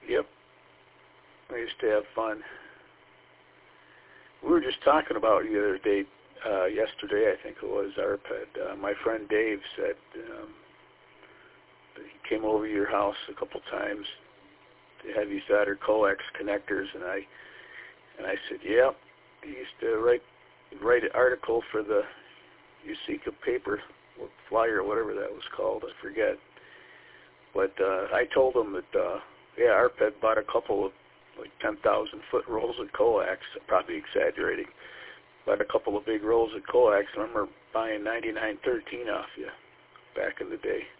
Yep. I used to have fun. We were just talking about the other day, yesterday, I think it was, ARPED. My friend Dave said that he came over to your house a couple times to have you solder coax connectors, and I said, yeah. He used to write an article for the Usika paper, flyer, whatever that was called, I forget. But I told him that, yeah, ARPED bought a couple of like 10,000-foot rolls of coax, probably exaggerating, bought a couple of big rolls of coax. I remember buying 9913 off you back in the day.